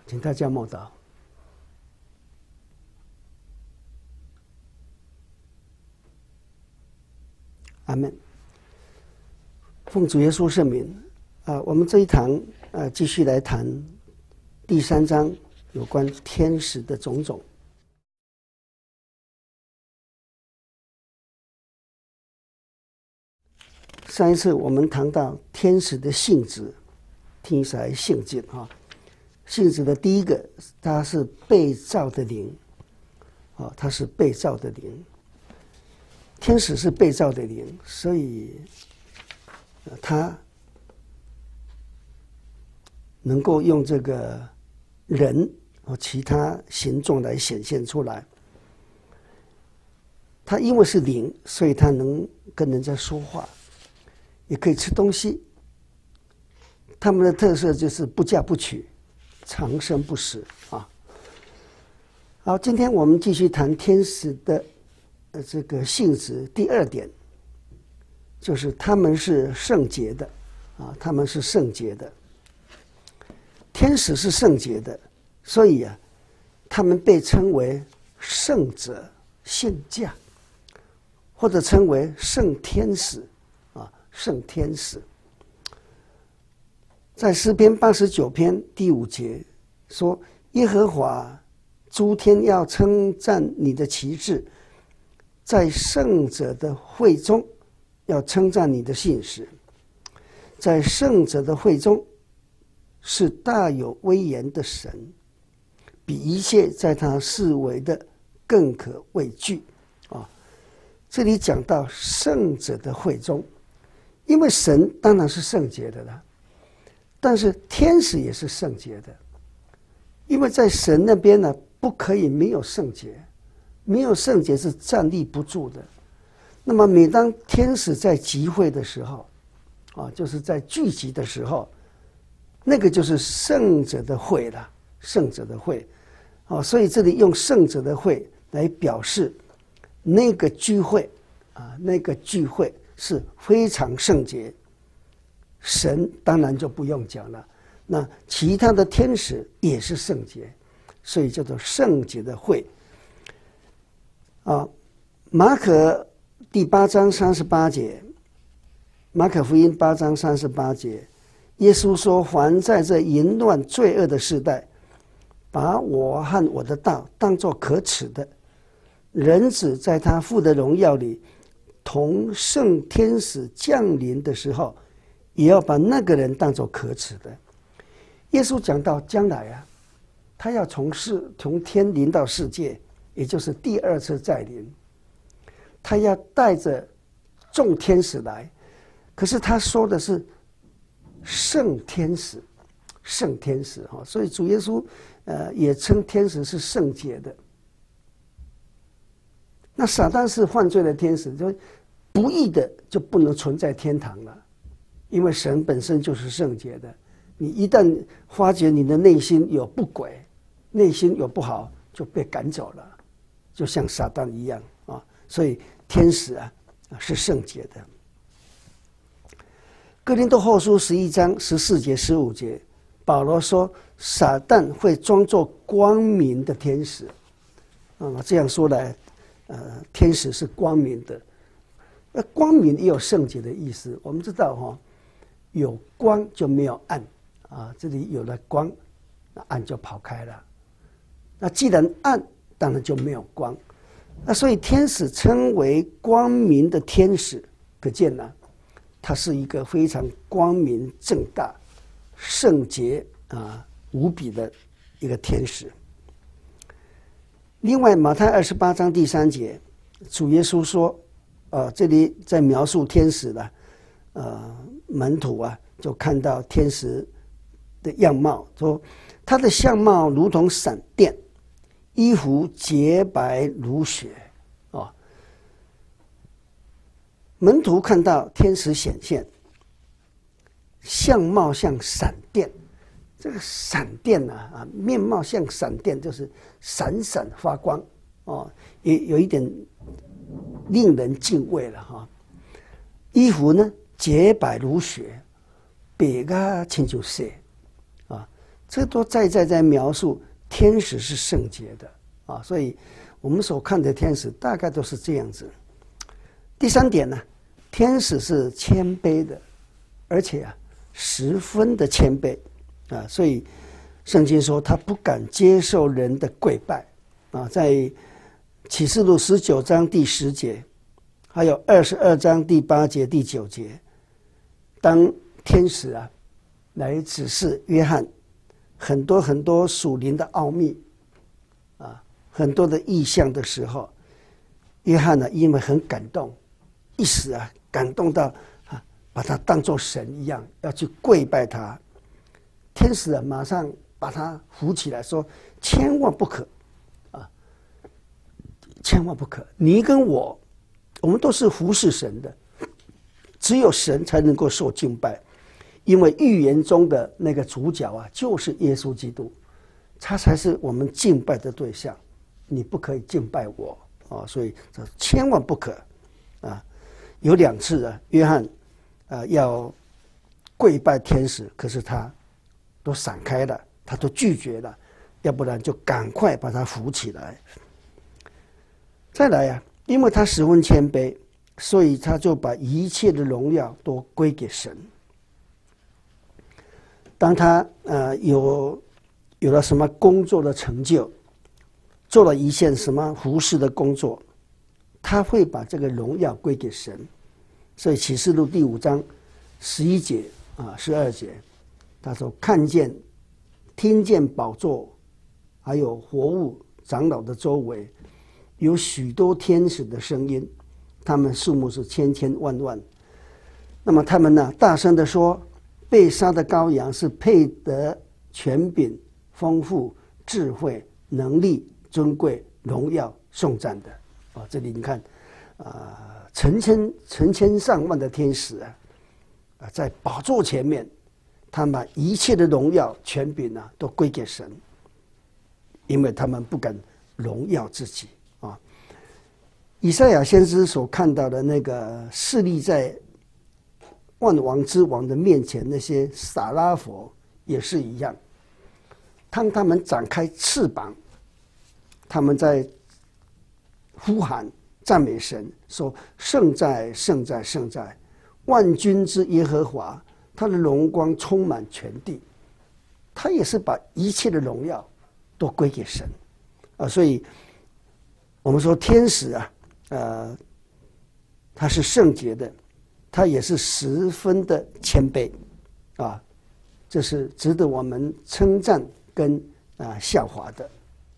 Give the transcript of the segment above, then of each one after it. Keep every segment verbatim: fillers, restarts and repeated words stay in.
请大家默祷。阿们。奉主耶稣圣名啊，我们这一堂啊，继续来谈第三章有关天使的种种。上一次我们谈到天使的性质，听起来性质哈。性质的第一个，它是被造的灵，啊，它是被造的灵。天使是被造的灵，所以他能够用这个人和其他形状来显现出来。他因为是灵，所以他能跟人家说话，也可以吃东西。他们的特色就是不嫁不娶，长生不死啊。好，今天我们继续谈天使的呃这个性质。第二点就是他们是圣洁的啊，他们是圣洁的。天使是圣洁的，所以啊，他们被称为圣者、圣驾，或者称为圣天使啊，圣天使。在诗篇八十九篇第五节说：“耶和华诸天要称赞你的奇事，在圣者的会中要称赞你的信实。在圣者的会中是大有威严的神，比一切在他四围的更可畏惧。”啊，这里讲到圣者的会中，因为神当然是圣洁的了，但是天使也是圣洁的，因为在神那边呢，不可以没有圣洁，没有圣洁是站立不住的。那么每当天使在集会的时候，啊，就是在聚集的时候，那个就是圣者的会了，圣者的会，啊，所以这里用圣者的会来表示那个聚会啊，那个聚会是非常圣洁。神当然就不用讲了，那其他的天使也是圣洁，所以叫做圣洁的会。啊，马可第八章三十八节，马可福音八章三十八节，耶稣说：“凡在这淫乱罪恶的时代，把我和我的道当作可耻的，人子在他父的荣耀里，同圣天使降临的时候，也要把那个人当作可耻的。”耶稣讲到将来啊，他要从世从天临到世界，也就是第二次再临，他要带着众天使来。可是他说的是圣天使，圣天使哈，所以主耶稣呃也称天使是圣洁的。那撒旦是犯罪的天使，就不义的就不能存在天堂了，因为神本身就是圣洁的。你一旦发觉你的内心有不轨，内心有不好，就被赶走了，就像撒旦一样啊。所以天使啊是圣洁的。哥林多后书十一章十四节十五节，保罗说撒旦会装作光明的天使啊，这样说来，呃，天使是光明的。那光明也有圣洁的意思。我们知道哈、哦，有光就没有暗啊，这里有了光，那暗就跑开了。那既然暗，当然就没有光。那所以天使称为光明的天使，可见呢，它是一个非常光明正大、圣洁啊无比的一个天使。另外，马太二十八章第三节，主耶稣说，呃，这里在描述天使的，呃，门徒啊，就看到天使的样貌，说他的相貌如同闪电，衣服洁白如雪。哦，门徒看到天使显现，相貌像闪电。这个闪电呢、啊，啊，面貌像闪电，就是闪闪发光哦，也有一点令人敬畏了哈。衣服呢洁白如雪，白啊亲像雪啊， 这都在在在描述天使是圣洁的啊，所以我们所看的天使大概都是这样子。第三点呢，天使是谦卑的，而且啊十分的谦卑啊，所以圣经说他不敢接受人的跪拜啊，在启示录十九章第十节，还有二十二章第八节、第九节，当天使啊来指示约翰很多很多属灵的奥秘啊，很多的意象的时候，约翰呢因为很感动，一时啊感动到啊把他当作神一样，要去跪拜他。天使啊马上把他扶起来，说：千万不可啊，千万不可！你跟我，我们都是服侍神的，只有神才能够受敬拜。因为预言中的那个主角啊，就是耶稣基督，他才是我们敬拜的对象。你不可以敬拜我啊，所以这千万不可啊！有两次啊，约翰啊要跪拜天使，可是他都闪开了，他都拒绝了，要不然就赶快把他扶起来。再来啊，因为他十分谦卑，所以他就把一切的荣耀都归给神。当他呃有有了什么工作的成就，做了一件什么服侍的工作，他会把这个荣耀归给神。所以启示录第五章十一节啊十二节，他说看见、听见宝座，还有活物长老的周围，有许多天使的声音，他们数目是千千万万。那么他们呢，大声的说：被杀的羔羊是配得权柄、丰富、智慧、能力、尊贵、荣耀、颂赞的。啊，这里你看，啊、呃，成千成千上万的天使啊，啊，在宝座前面，他们把一切的荣耀、权柄啊，都归给神，因为他们不敢荣耀自己啊。以赛亚先知所看到的那个势力在万王之王的面前，那些撒拉佛也是一样。当他们展开翅膀，他们在呼喊赞美神，说：圣在，圣在，圣在，万军之耶和华，他的荣光充满全地。他也是把一切的荣耀都归给神啊。所以我们说天使啊，呃，他是圣洁的，他也是十分的谦卑啊，这是值得我们称赞跟啊效法的。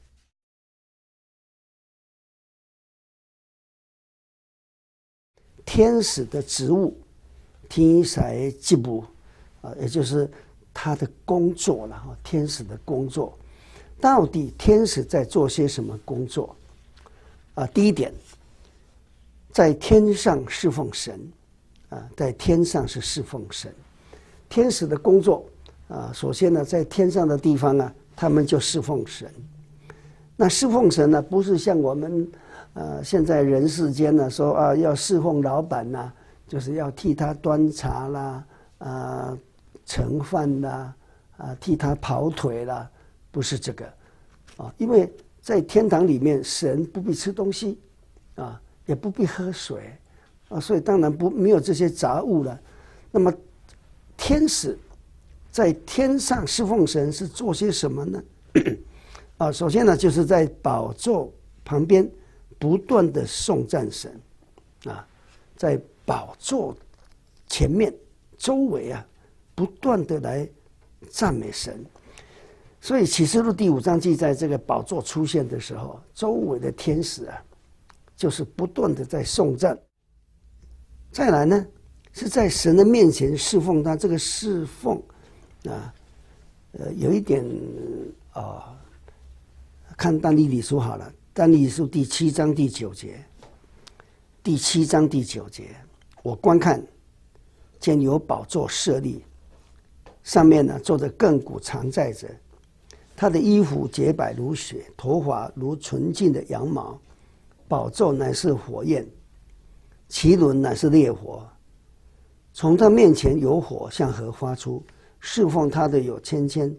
天使的职务，天使职务啊，也就是他的工作了哈。天使的工作，到底天使在做些什么工作啊？第一点，在天上侍奉神啊，在天上是侍奉神。天使的工作啊，首先呢，在天上的地方啊，他们就侍奉神。那侍奉神呢，不是像我们呃现在人世间呢说啊要侍奉老板呐，就是要替他端茶啦，啊盛饭啦，啊替他跑腿啦，不是这个啊，因为在天堂里面，神不必吃东西啊，也不必喝水啊，所以当然不没有这些杂物了。那么天使在天上侍奉神是做些什么呢？啊，首先呢，就是在宝座旁边不断的颂赞神啊，在宝座前面周围啊，不断的来赞美神。所以启示录第五章记载，这个宝座出现的时候，周围的天使啊，就是不断的在颂赞。再来呢，是在神的面前侍奉他，这个侍奉啊，呃，有一点啊、呃，看但以理书好了，但以理书第七章第九节，第七章第九节，我观看，见有宝座设立，上面呢坐着亘古常在者，他的衣服洁白如雪，头发如纯净的羊毛，宝座乃是火焰，其轮乃是烈火，从他面前有火向河发出，侍奉他的有千千，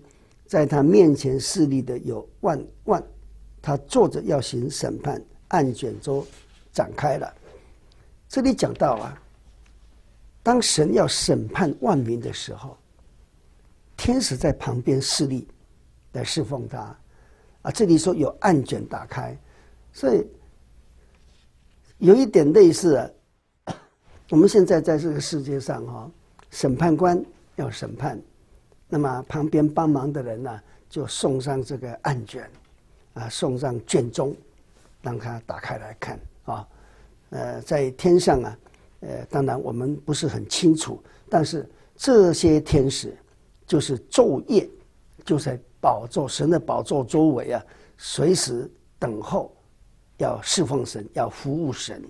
在他面前势力的有万万，他坐着要行审判，案卷都展开了。这里讲到啊，当神要审判万民的时候，天使在旁边势力来侍奉他啊。这里说有案卷打开，所以有一点类似啊，我们现在在这个世界上哈、哦，审判官要审判，那么旁边帮忙的人呢、啊，就送上这个案卷啊，送上卷宗，让他打开来看啊。呃，在天上啊，呃，当然我们不是很清楚，但是这些天使就是昼夜就在宝座神的宝座周围啊，随时等候，要侍奉神，要服务神。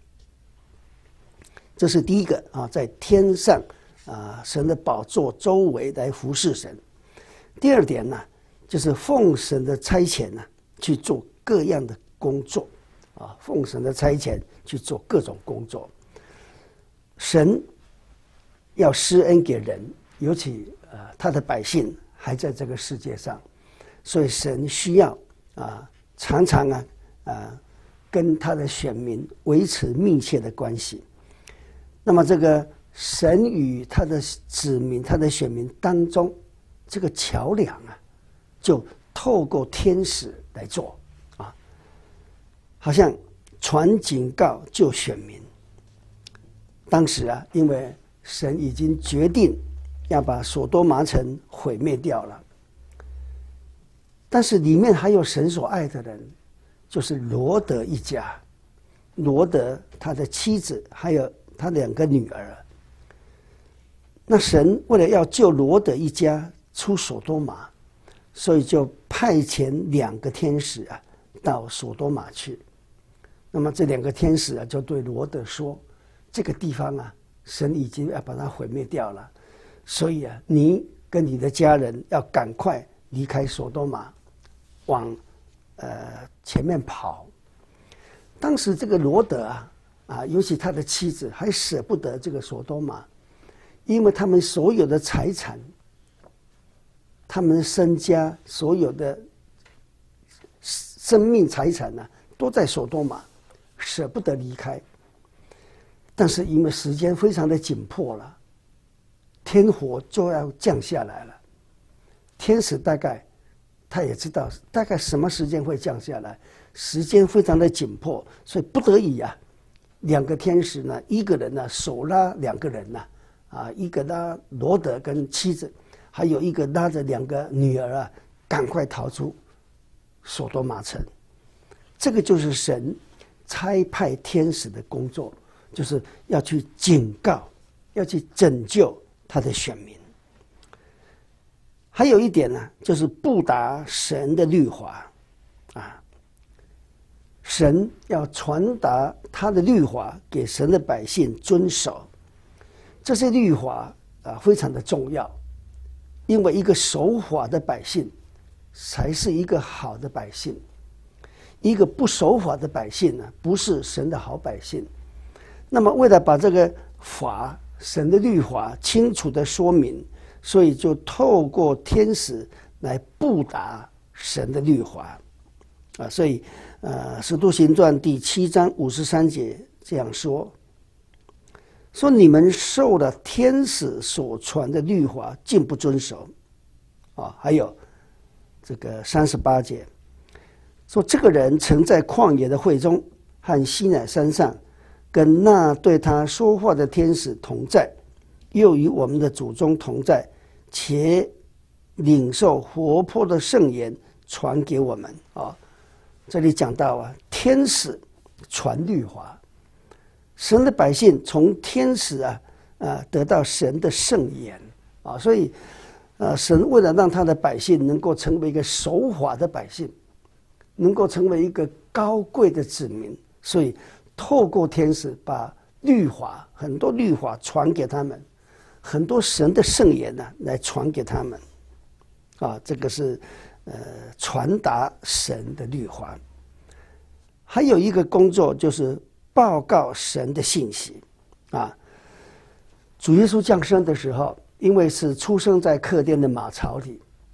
这是第一个啊，在天上啊，神的宝座周围来服侍神。第二点呢，就是奉神的差遣呢，去做各样的工作啊，奉神的差遣去做各种工作。神要施恩给人，尤其呃他的百姓还在这个世界上，所以神需要啊常常啊啊跟他的选民维持密切的关系。那么这个神与他的子民、他的选民当中，这个桥梁啊，就透过天使来做啊，好像传警告救选民。当时啊，因为神已经决定要把所多玛城毁灭掉了，但是里面还有神所爱的人，就是罗德一家，罗德他的妻子还有他两个女儿。那神为了要救罗德一家出所多玛，所以就派遣两个天使啊到所多玛去。那么这两个天使啊就对罗德说，这个地方啊神已经要把它毁灭掉了，所以啊你跟你的家人要赶快离开所多玛，往呃前面跑。当时这个罗德啊啊尤其他的妻子还舍不得这个所多玛，因为他们所有的财产，他们身家所有的生命财产呢、啊，都在所多玛，舍不得离开。但是因为时间非常的紧迫了，天火就要降下来了。天使大概他也知道大概什么时间会降下来，时间非常的紧迫，所以不得已啊，两个天使呢，一个人呢手拉两个人呢、啊，啊，一个拉罗德跟妻子，还有一个拉着两个女儿啊，赶快逃出所多玛城。这个就是神差派天使的工作，就是要去警告，要去拯救他的选民。还有一点呢，就是布达神的律法啊，神要传达他的律法给神的百姓遵守。这些律法啊非常的重要，因为一个守法的百姓才是一个好的百姓，一个不守法的百姓呢，不是神的好百姓。那么为了把这个法，神的律法清楚的说明，所以就透过天使来布达神的律法啊。所以呃，使徒行传第七章五十三节这样说，说你们受了天使所传的律法，竟不遵守啊。还有这个三十八节说，这个人曾在旷野的会中和西乃山上跟那对他说话的天使同在，又与我们的祖宗同在，且领受活泼的圣言传给我们啊。这里讲到啊，天使传律法，神的百姓从天使啊啊得到神的圣言啊，所以呃，神为了让他的百姓能够成为一个守法的百姓，能够成为一个高贵的子民，所以透过天使把律法很多律法传给他们，很多神的圣言呢、啊、来传给他们啊，这个是呃传达神的律法。还有一个工作就是报告神的信息啊。主耶稣降生的时候，因为是出生在客店的马槽里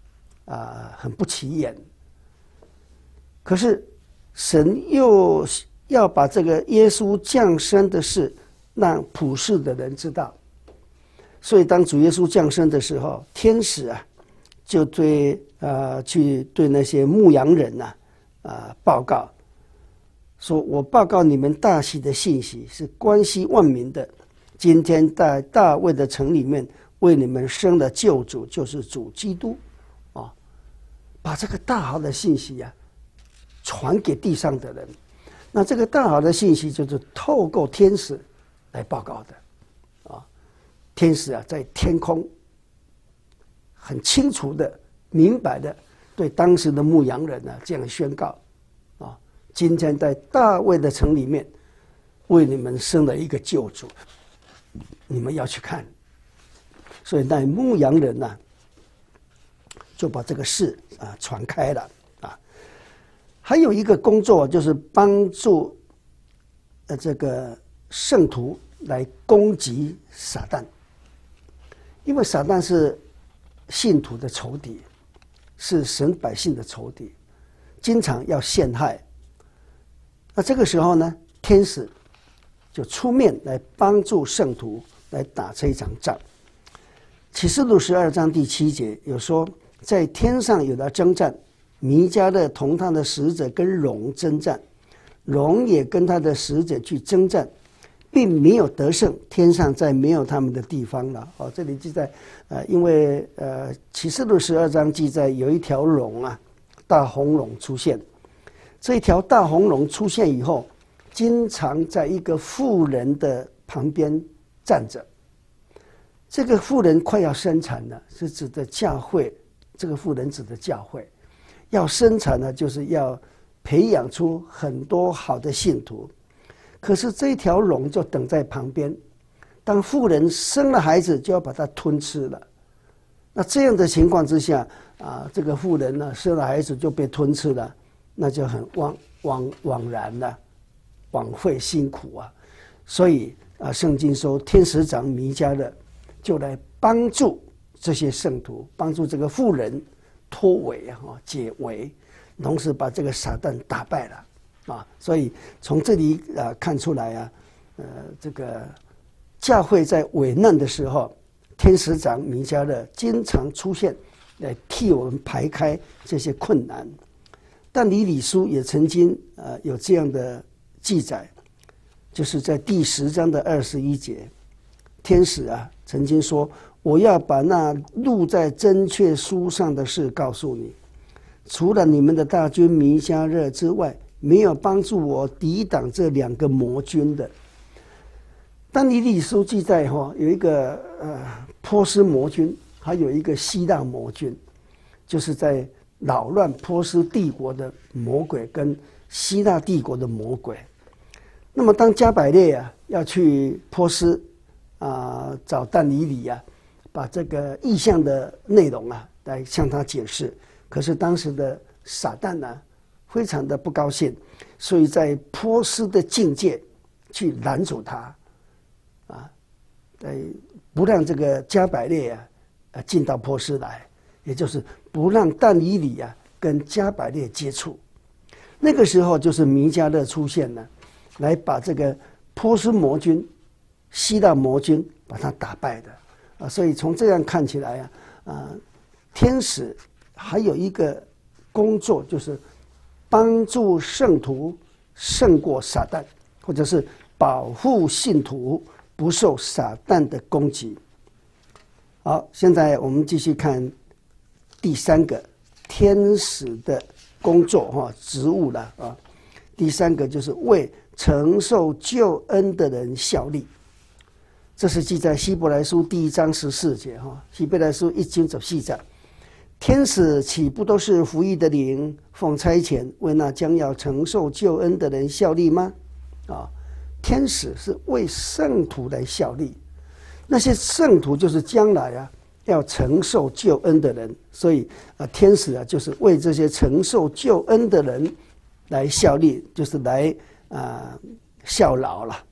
啊、呃、很不起眼。可是神又要把这个耶稣降生的事让普世的人知道，所以当主耶稣降生的时候，天使啊就对呃去对那些牧羊人呐 啊, 啊报告说，我报告你们大喜的信息是关系万民的，今天在大卫的城里面为你们生了救主，就是主基督啊，把这个大好的信息啊传给地上的人。那这个大好的信息就是透过天使来报告的啊，天使啊在天空很清楚的明白的对当时的牧羊人啊这样宣告啊，今天在大卫的城里面为你们生了一个救主，你们要去看。所以那牧羊人呢、啊、就把这个事啊传开了啊。还有一个工作就是帮助呃这个圣徒来攻击撒旦，因为撒旦是信徒的仇敌，是神百姓的仇敌，经常要陷害。那这个时候呢，天使就出面来帮助圣徒来打这一场仗。启示录十二章第七节有说，在天上有了征战，弥迦勒同他的使者跟龙征战，龙也跟他的使者去征战，并没有得胜，天上再没有他们的地方了。哦，这里记载，呃，因为呃启示录十二章记载有一条龙啊，大红龙出现，这一条大红龙出现以后，经常在一个妇人的旁边站着。这个妇人快要生产了，是指的教会。这个妇人指的教会要生产呢，就是要培养出很多好的信徒。可是这条龙就等在旁边，当妇人生了孩子，就要把它吞吃了。那这样的情况之下啊，这个妇人呢生了孩子就被吞吃了，那就很枉枉枉然了，枉费辛苦啊。所以啊，圣经说天使长弥迦勒就来帮助这些圣徒，帮助这个妇人脱围啊，解围，同时把这个撒旦打败了啊。所以从这里啊看出来啊，呃，这个教会在危难的时候，天使长弥迦勒经常出现来替我们排开这些困难。但以理书也曾经呃有这样的记载，就是在第十章的二十一节，天使啊曾经说，我要把那录在真确书上的事告诉你，除了你们的大军弥迦勒之外，没有帮助我抵挡这两个魔军的。但以理书记载哈，有一个呃波斯魔军，还有一个希腊魔军，就是在扰乱波斯帝国的魔鬼跟希腊帝国的魔鬼。那么当加百列啊要去波斯啊、呃、找但以理啊，把这个异象的内容啊来向他解释，可是当时的撒旦呢、啊、非常的不高兴，所以在波斯的境界去拦阻他啊，来不让这个加百列啊啊进到波斯来，也就是不让但以理啊跟加百列接触。那个时候就是弥迦勒出现了，来把这个波斯魔军、希腊魔军把他打败的啊。所以从这样看起来啊，啊，天使还有一个工作，就是帮助圣徒胜过撒旦，或者是保护信徒不受撒旦的攻击。好，现在我们继续看第三个天使的工作哈职务了啊。第三个就是为承受救恩的人效力，这是记在希伯来书第一章十四节哈。希伯来书一经十四节，天使岂不都是服役的灵，奉差遣为那将要承受救恩的人效力吗？啊，天使是为圣徒来效力，那些圣徒就是将来啊要承受救恩的人，所以啊，天使啊就是为这些承受救恩的人来效力，就是来啊效劳了。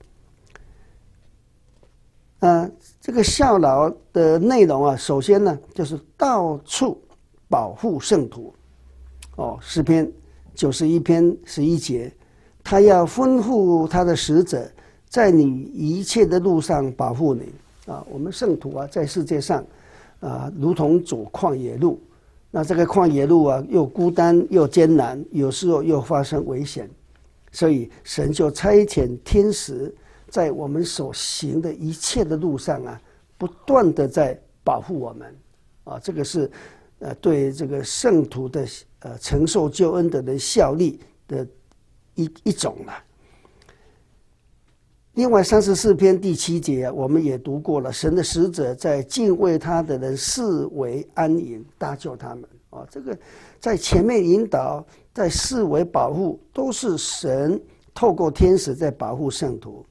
啊，这个效劳的内容啊，首先呢就是到处保护圣徒。哦，诗篇九十一篇十一节，他要吩咐他的使者，在你一切的路上保护你。啊，我们圣徒啊，在世界上啊，如同走旷野路。那这个旷野路啊，又孤单又艰难，有时候又发生危险，所以神就差遣天使在我们所行的一切的路上啊，不断的在保护我们。啊，这个是呃对这个圣徒的呃承受救恩的人效力的一一种了。另外三十四篇第七节啊，我们也读过了，神的使者在敬畏他的人视为安营，搭救他们。啊，这个在前面引导，在视为保护，都是神透过天使在保护圣徒。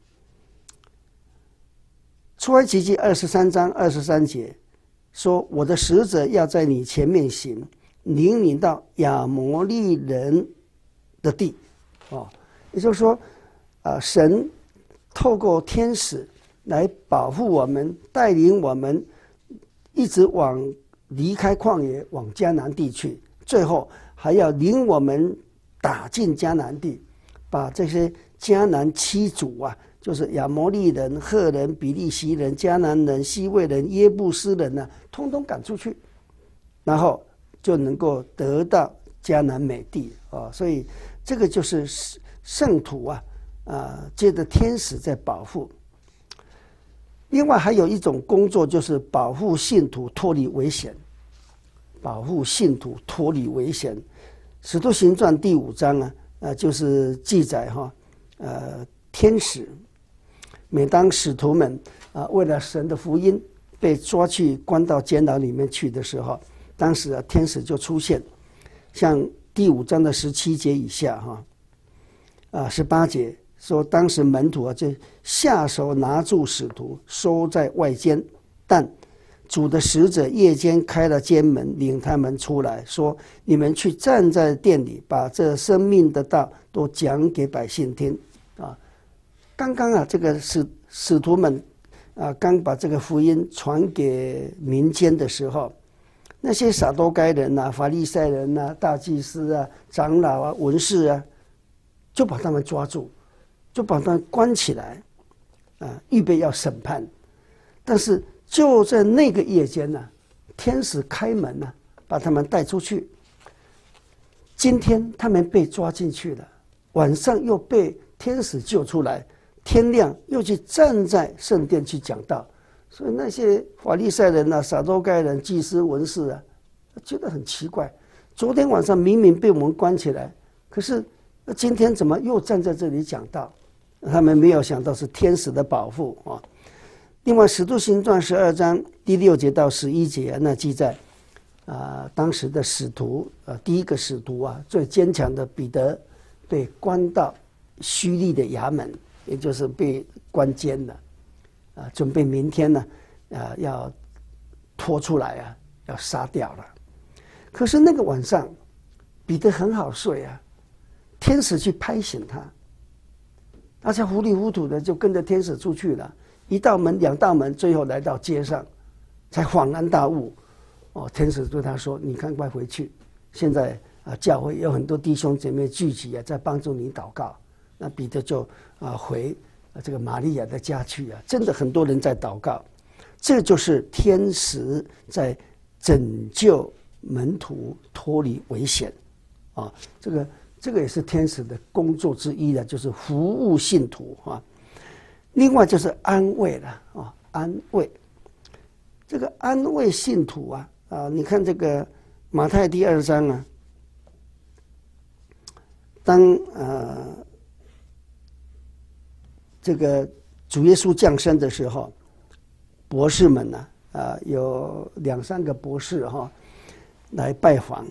出埃及记二十三章二十三节说：“我的使者要在你前面行，领你到亚摩利人的地。”哦，也就是说，啊、呃，神透过天使来保护我们，带领我们一直往离开旷野，往迦南地去，最后还要领我们打进迦南地，把这些迦南七族啊，就是亚摩利人、赫人、比利洗人、迦南人、西魏人、耶布斯人呢、啊，通通赶出去，然后就能够得到迦南美地啊。所以这个就是圣徒啊。啊，借着天使在保护。另外还有一种工作，就是保护信徒脱离危险。保护信徒脱离危险，《使徒行传》第五章啊，呃，就是记载哈，呃，天使每当使徒们啊为了神的福音被抓去关到监牢里面去的时候，当时啊天使就出现，像第五章的十七节以下哈，啊十八节。说当时门徒啊就下手拿住使徒，收在外监，但主的使者夜间开了监门，领他们出来，说：“你们去站在殿里，把这生命的道都讲给百姓听。”啊，刚刚啊，这个使使徒们啊，刚把这个福音传给民间的时候，那些撒都该人呐、啊、法利赛人呐、啊、大祭司啊、长老啊、文士啊，就把他们抓住。就把他关起来，啊，预备要审判。但是就在那个夜间呢、啊，天使开门呢、啊，把他们带出去。今天他们被抓进去了，晚上又被天使救出来，天亮又去站在圣殿去讲道。所以那些法利赛人啊、撒都该人、祭司、文士啊，觉得很奇怪。昨天晚上明明被我们关起来，可是今天怎么又站在这里讲道？他们没有想到是天使的保护啊。另外，《使徒行传》十二章第六节到十一节、啊，那记载啊，当时的使徒啊，第一个使徒啊，最坚强的彼得被关到虚利的衙门，也就是被关监了啊，准备明天呢啊要拖出来啊，要杀掉了。可是那个晚上，彼得很好睡啊，天使去拍醒他。他才糊里糊涂的就跟着天使出去了，一道门两道门，最后来到街上，才恍然大悟。哦，天使对他说：“你赶快回去，现在啊，教会有很多弟兄姐妹聚集啊，在帮助你祷告。”那彼得就啊回啊这个玛利亚的家去啊，真的很多人在祷告。这就是天使在拯救门徒脱离危险啊，这个。这个也是天使的工作之一的，就是服务信徒啊。另外就是安慰了啊，安慰。这个安慰信徒啊啊，你看这个马太第二章啊，当呃这个主耶稣降生的时候，博士们呢啊有两三个博士哈、啊、来拜访。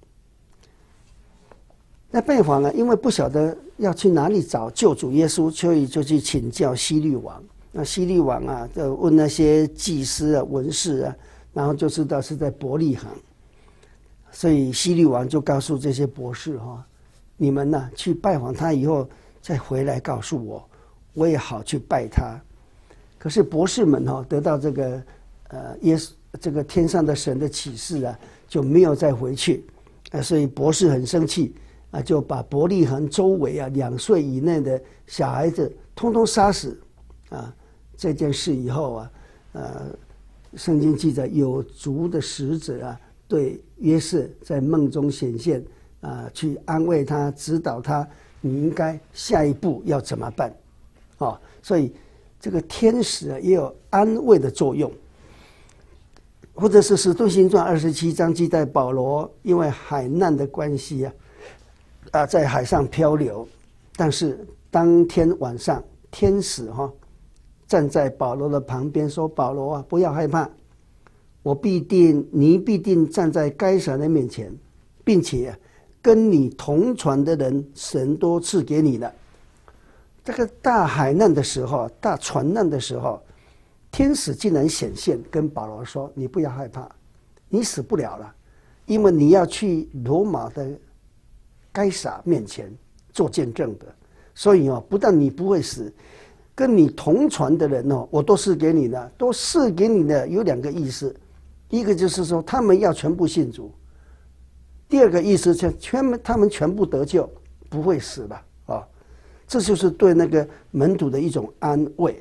那拜访啊，因为不晓得要去哪里找救主耶稣，所以就去请教希律王。那希律王啊，就问那些祭司啊、文士啊，然后就知道是在伯利恒。所以希律王就告诉这些博士哈、哦，你们呢、啊、去拜访他以后，再回来告诉我，我也好去拜他。可是博士们哈、哦，得到这个呃耶稣这个天上的神的启示啊， 就没有再回去，啊，所以博士很生气啊，就把伯利恒周围啊两岁以内的小孩子通通杀死，啊，这件事以后啊，呃，圣经记载有族的使者啊，对约瑟在梦中显现啊，去安慰他，指导他，你应该下一步要怎么办，啊，所以这个天使啊也有安慰的作用。或者是《使徒行传》二十七章记载，保罗因为海难的关系啊，啊，在海上漂流，但是当天晚上，天使哈、哦、站在保罗的旁边说：“保罗啊，不要害怕，我必定你必定站在该撒的面前，并且、啊、跟你同船的人，神都赐给你了。”这个大海难的时候，大船难的时候。天使竟然显现，跟保罗说：“你不要害怕，你死不了了，因为你要去罗马的该撒面前做见证的。所以哦，不但你不会死，跟你同船的人哦，我都赐给你的，都赐给你的有两个意思，一个就是说他们要全部信主，第二个意思是全他们全部得救，不会死了啊、哦。这就是对那个门徒的一种安慰。”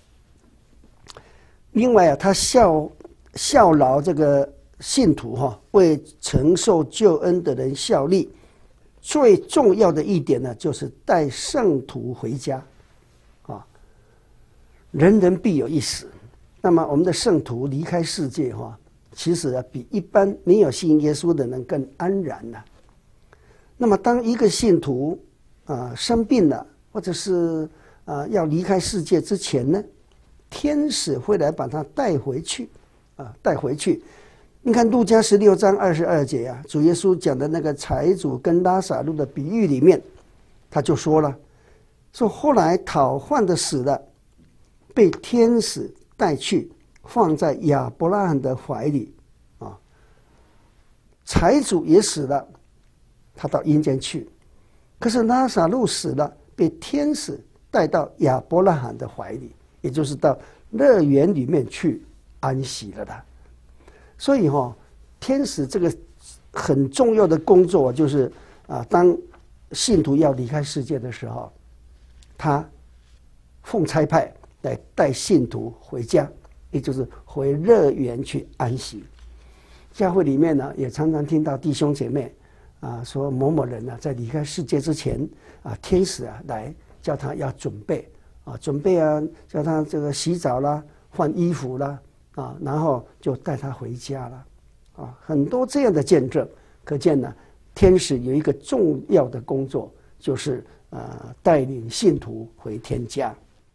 另外啊，他效效劳这个信徒哈、哦，为承受救恩的人效力。最重要的一点呢，就是带圣徒回家，啊，人人必有一死。那么我们的圣徒离开世界哈、哦，其实啊，比一般没有信耶稣的人更安然了。那么当一个信徒啊生病了，或者是啊要离开世界之前呢？天使会来把他带回去，啊，带回去。你看路加十六章二十二节啊，主耶稣讲的那个财主跟拉撒路的比喻里面，他就说了，说后来讨饭的死了，被天使带去，放在亚伯拉罕的怀里，啊，财主也死了，他到阴间去，可是拉撒路死了，被天使带到亚伯拉罕的怀里。也就是到乐园里面去安息了的，所以哈、哦，天使这个很重要的工作就是啊，当信徒要离开世界的时候，他奉差派来带信徒回家，也就是回乐园去安息。教会里面呢，也常常听到弟兄姐妹啊说某某人呢、啊、在离开世界之前啊，天使啊来叫他要准备。啊，准备啊，叫他这个洗澡啦，换衣服啦，啊，然后就带他回家了，啊，很多这样的见证，可见呢，天使有一个重要的工作，就是啊，带领信徒回天家。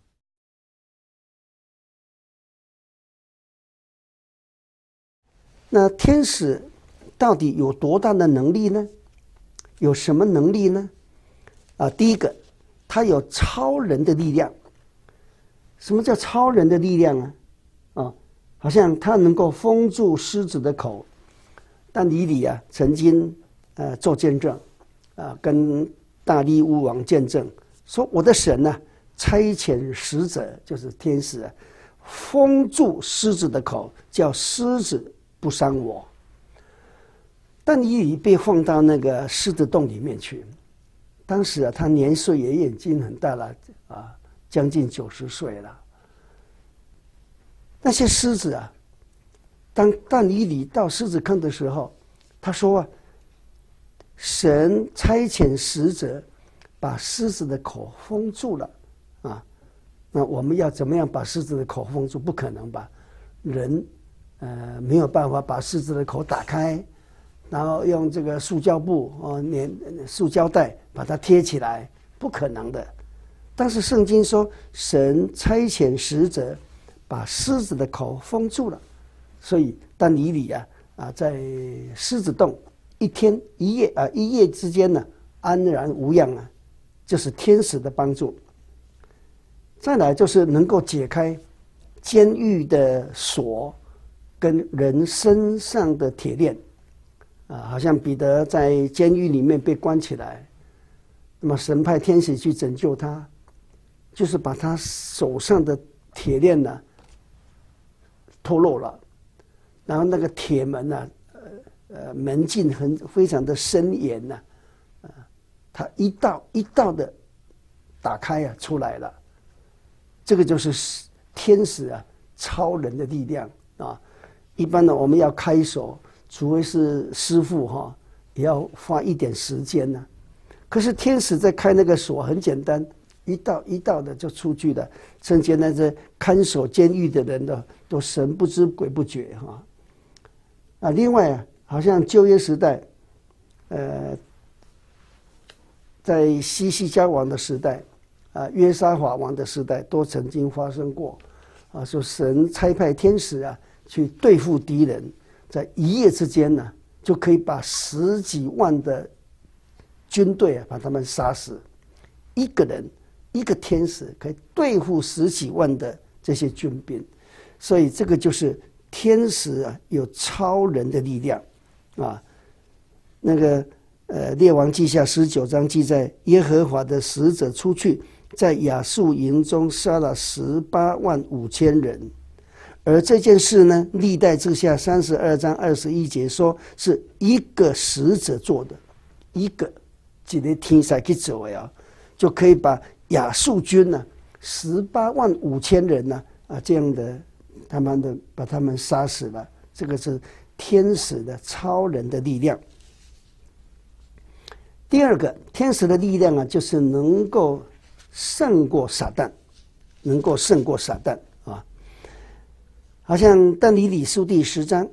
那天使到底有多大的能力呢？有什么能力呢？啊，第一个。他有超人的力量。什么叫超人的力量啊？啊，好像他能够封住狮子的口。但以理啊，曾经呃做见证，啊，跟大利乌王见证，说我的神呢、啊，差遣使者，就是天使啊，封住狮子的口，叫狮子不伤我。但以理被放到那个狮子洞里面去。当时啊，他年岁也已经很大了啊，将近九十岁了。那些狮子啊，当但以理到狮子坑的时候，他说啊，神差遣使者把狮子的口封住了啊。那我们要怎么样把狮子的口封住？不可能吧？人呃没有办法把狮子的口打开。然后用这个塑胶布哦，粘塑胶袋把它贴起来，不可能的。但是圣经说，神差遣使者把狮子的口封住了，所以但以理啊啊，在狮子洞一天一夜啊一夜之间呢，安然无恙啊，就是天使的帮助。再来就是能够解开监狱的锁跟人身上的铁链。啊，好像彼得在监狱里面被关起来，那么神派天使去拯救他，就是把他手上的铁链呢脱落了，然后那个铁门呢、呃、 呃门禁很非常的森严呐、啊，啊，他一道一道的打开啊出来了，这个就是天使啊超人的力量啊。一般呢我们要开锁，除非是师傅哈、啊，也要花一点时间呢、啊。可是天使在开那个锁很简单，一道一道的就出去了，甚至那些看守监狱的人呢都神不知鬼不觉哈。啊，另外啊，好像旧约时代，呃，在西西家王的时代，啊，约沙法王的时代，都曾经发生过，啊，说神差派天使啊去对付敌人，在一夜之间呢、啊，就可以把十几万的军队啊把他们杀死，一个人一个天使可以对付十几万的这些军兵，所以这个就是天使啊有超人的力量啊。那个呃，列王记下十九章记载，耶和华的使者出去，在亚述营中杀了十八万五千人。而这件事呢，历代志下三十二章二十一节说，是一个使者做的，一个一个天使去做的啊，就可以把亚述军呢十八万五千人呢 啊, 啊这样的，他们的把他们杀死了。这个是天使的超人的力量。第二个，天使的力量啊，就是能够胜过撒旦，能够胜过撒旦啊。好像但以理书第十章，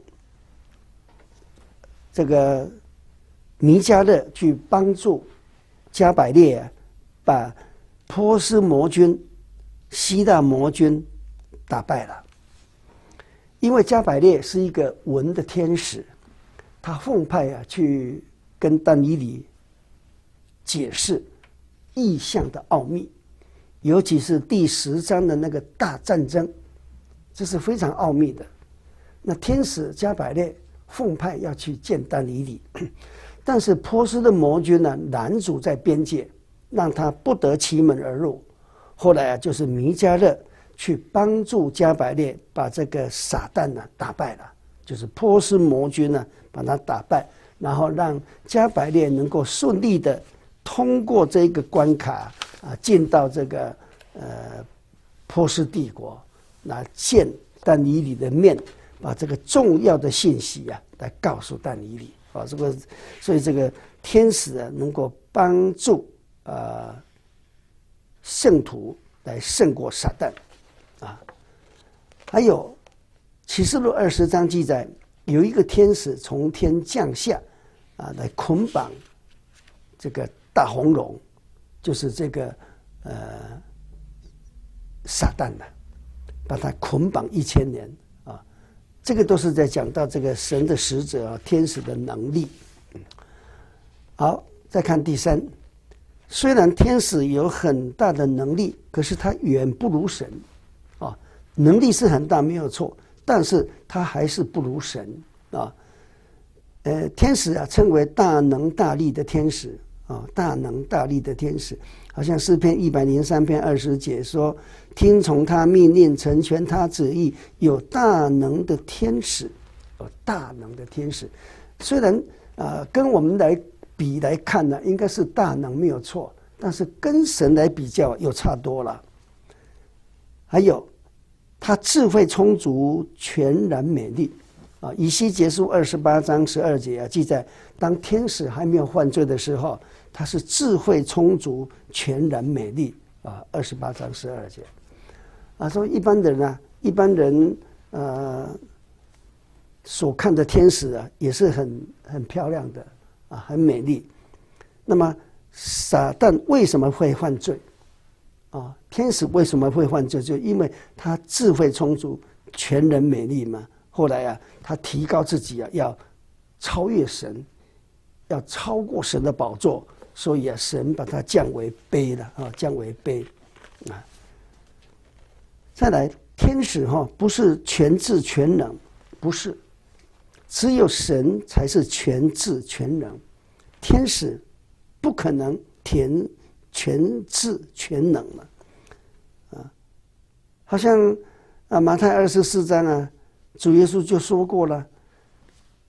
这个弥迦勒去帮助加百列啊，把波斯魔军、希腊魔军打败了。因为加百列是一个文的天使，他奉派啊去跟但以理解释异象的奥秘，尤其是第十章的那个大战争，这是非常奥秘的。那天使加百列奉派要去见但以理，但是波斯的魔军呢拦阻在边界，让他不得其门而入。后来啊，就是弥迦勒去帮助加百列把这个撒旦呢打败了，就是波斯魔军呢把他打败，然后让加百列能够顺利的通过这个关卡啊，进到这个呃波斯帝国，来见但以理的面，把这个重要的信息啊来告诉但以理啊。这个所以这个天使啊能够帮助呃圣徒来胜过撒旦啊。还有启示录二十章记载，有一个天使从天降下啊，来捆绑这个大红龙，就是这个呃撒旦的，把它捆绑一千年啊。这个都是在讲到这个神的使者啊，天使的能力。好，再看第三，虽然天使有很大的能力，可是他远不如神啊。能力是很大没有错，但是他还是不如神啊。呃，天使啊称为大能大力的天使。啊，大能大力的天使，好像诗篇一百零三篇二十节说：“听从他命令，成全他旨意，有大能的天使，有大能的天使。”虽然啊、呃，跟我们来比来看呢，应该是大能没有错，但是跟神来比较又差多了。还有，他智慧充足，全然美丽。啊，以西结书二十八章十二节啊，记载当天使还没有犯罪的时候，他是智慧充足，全然美丽啊。二十八章十二节啊，说一般人啊，一般人呃所看的天使啊，也是很很漂亮的啊，很美丽。那么撒旦为什么会犯罪啊？天使为什么会犯罪？就因为他智慧充足，全然美丽嘛。后来啊，他提高自己啊，要超越神，要超过神的宝座，所以啊，神把他降为卑了啊，降为卑啊。再来，天使哈、哦、不是全智全能，不是，只有神才是全智全能，天使不可能全全智全能了啊。好像啊，马太二十四章啊。主耶稣就说过了，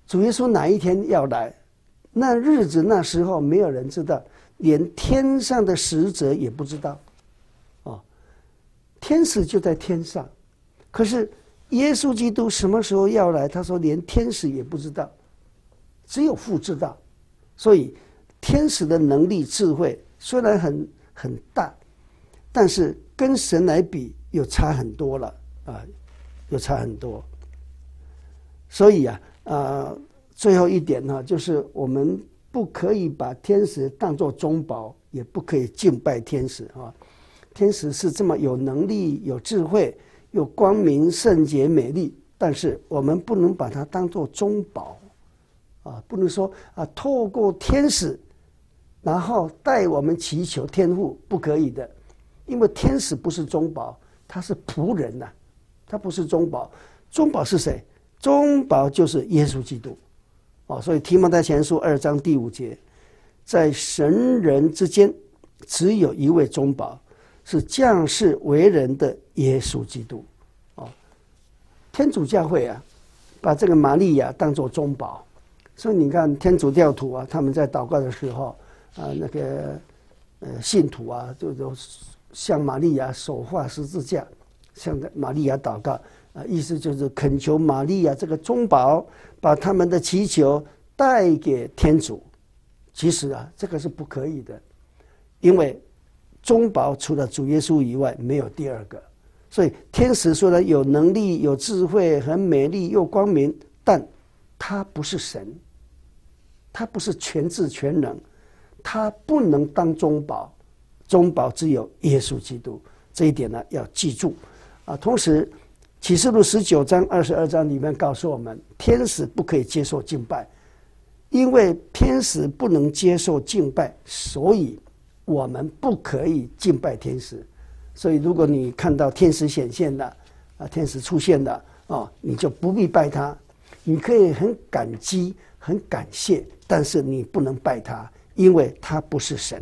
主耶稣哪一天要来，那日子那时候没有人知道，连天上的使者也不知道。哦，天使就在天上，可是耶稣基督什么时候要来，他说连天使也不知道，只有父知道。所以天使的能力智慧虽然很很大，但是跟神来比又差很多了啊，又差很多。所以啊，呃，最后一点呢，就是我们不可以把天使当作中保，也不可以敬拜天使啊。天使是这么有能力、有智慧、有光明、圣洁、美丽，但是我们不能把它当作中保啊，不能说啊，透过天使，然后带我们祈求天父，不可以的，因为天使不是中保，他是仆人呐、啊，他不是中保。中保是谁？中保就是耶稣基督。哦，所以提摩太前书二章第五节，在神人之间只有一位中保，是降世为人的耶稣基督。哦，天主教会啊，把这个玛利亚当作中保，所以你看天主教徒啊，他们在祷告的时候啊，那个呃信徒啊，就就向玛利亚手画十字架，向玛利亚祷告啊，意思就是恳求玛利亚这个中保把他们的祈求带给天主。其实啊，这个是不可以的，因为中保除了主耶稣以外没有第二个。所以天使虽然有能力、有智慧、很美丽又光明，但他不是神，他不是全智全能，他不能当中保。中保只有耶稣基督，这一点呢要记住啊。同时启示录十九章二十二章里面告诉我们，天使不可以接受敬拜，因为天使不能接受敬拜，所以我们不可以敬拜天使。所以如果你看到天使显现了啊，天使出现了哦，你就不必拜他。你可以很感激、很感谢，但是你不能拜他，因为他不是神。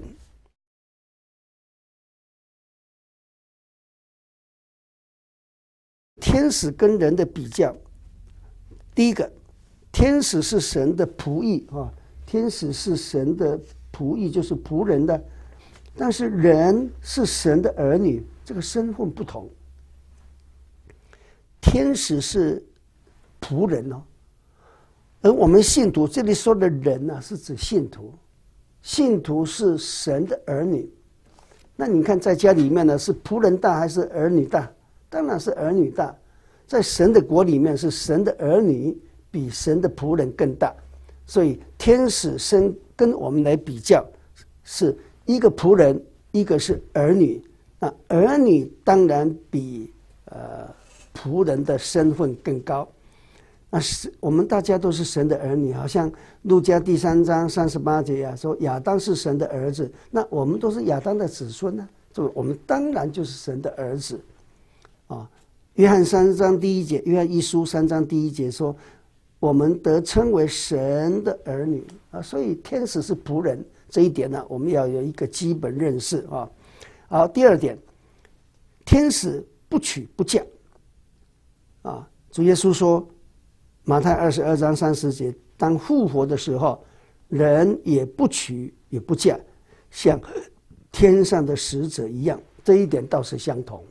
天使跟人的比较，第一个，天使是神的仆役啊，天使是神的仆役，就是仆人的。但是人是神的儿女，这个身份不同。天使是仆人哦，而我们信徒这里说的人呢、啊，是指信徒，信徒是神的儿女。那你看在家里面呢，是仆人大还是儿女大？当然是儿女大。在神的国里面，是神的儿女比神的仆人更大。所以天使生跟我们来比较，是一个仆人，一个是儿女。那儿女当然比呃仆人的身份更高。那是我们大家都是神的儿女，好像路加第三章三十八节啊，说亚当是神的儿子，那我们都是亚当的子孙呢、啊，就我们当然就是神的儿子啊。约翰三章第一节，约翰一书三章第一节说，我们得称为神的儿女啊，所以天使是仆人，这一点呢，我们要有一个基本认识啊。好，第二点，天使不娶不嫁啊。主耶稣说，马太二十二章三十节，当复活的时候，人也不娶也不嫁，像天上的使者一样，这一点倒是相同。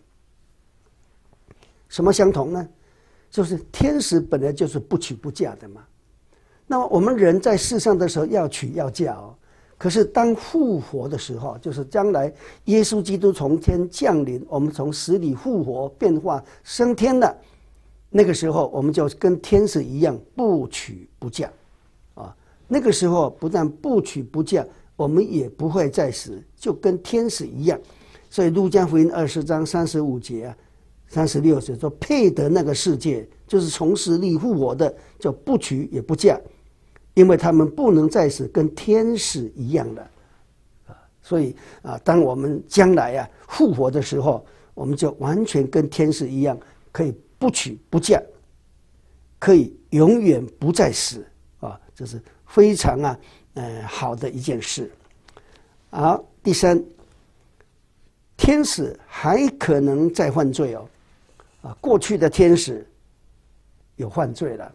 什么相同呢？就是天使本来就是不娶不嫁的嘛。那么我们人在世上的时候要娶要嫁哦，可是当复活的时候，就是将来耶稣基督从天降临，我们从死里复活变化升天了，那个时候我们就跟天使一样不娶不嫁啊。那个时候不但不娶不嫁，我们也不会再死，就跟天使一样。所以路加福音二十章三十五节啊，三十六节说，配得那个世界，就是从死里复活的，就不娶也不嫁，因为他们不能再死，跟天使一样的啊。所以啊，当我们将来啊复活的时候，我们就完全跟天使一样，可以不娶不嫁，可以永远不再死啊，这是非常啊呃好的一件事。好，第三，天使还可能再犯罪哦。啊，过去的天使有犯罪了，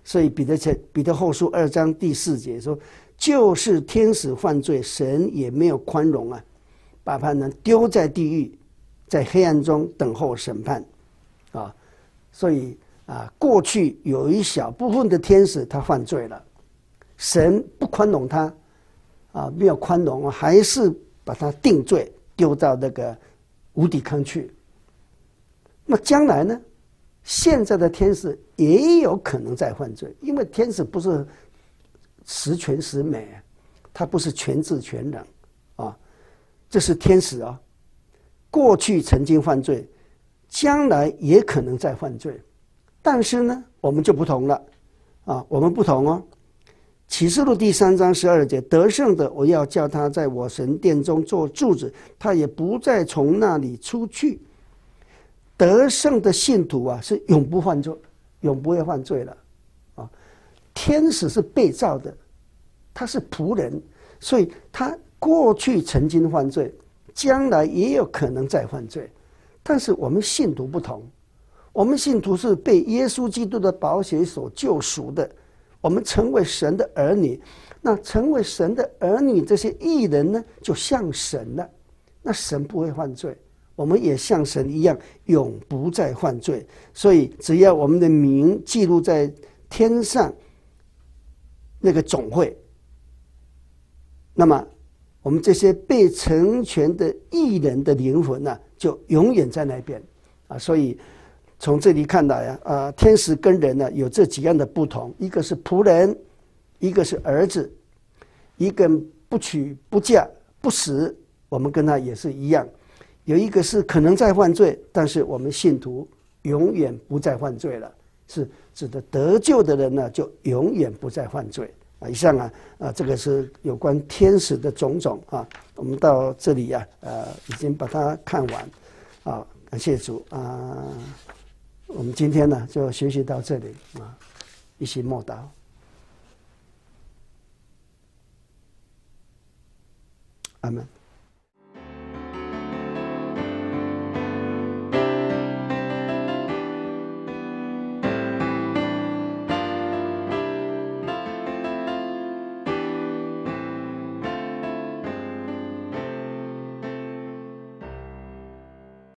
所以彼得前彼得后书二章第四节说，就是天使犯罪，神也没有宽容啊，把他们丢在地狱，在黑暗中等候审判啊。所以啊，过去有一小部分的天使他犯罪了，神不宽容他啊，没有宽容，还是把他定罪，丢到那个无底坑去。那么将来呢？现在的天使也有可能在犯罪，因为天使不是十全十美，他不是全智全能啊。这是天使啊，过去曾经犯罪，将来也可能再犯罪。但是呢，我们就不同了啊，我们不同哦。启示录第三章十二节，得胜的，我要叫他在我神殿中做柱子，他也不再从那里出去。得胜的信徒啊，是永不犯罪，永不会犯罪了啊。天使是被造的，他是仆人，所以他过去曾经犯罪，将来也有可能再犯罪。但是我们信徒不同，我们信徒是被耶稣基督的宝血所救赎的，我们成为神的儿女。那成为神的儿女，这些义人呢，就像神了。那神不会犯罪，我们也像神一样，永不再犯罪。所以只要我们的名记录在天上那个总会，那么我们这些被成全的义人的灵魂呢、啊，就永远在那边啊。所以从这里看来啊，呃，天使跟人呢有这几样的不同：一个是仆人，一个是儿子，一个不娶不嫁不死，我们跟他也是一样。有一个是可能再犯罪，但是我们信徒永远不再犯罪了，是指的得救的人呢，就永远不再犯罪啊。以上啊，啊，这个是有关天使的种种啊。我们到这里啊，呃，已经把它看完啊，感谢主啊。我们今天呢，就学习到这里啊，一起默祷。阿们。